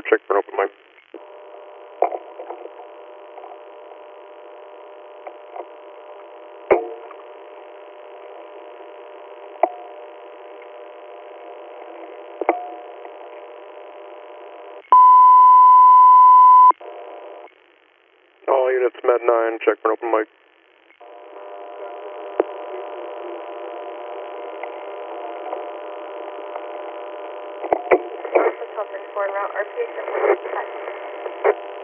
check for an open mic. All units, Med 9, check for an open mic. Hotel 34 route RPH.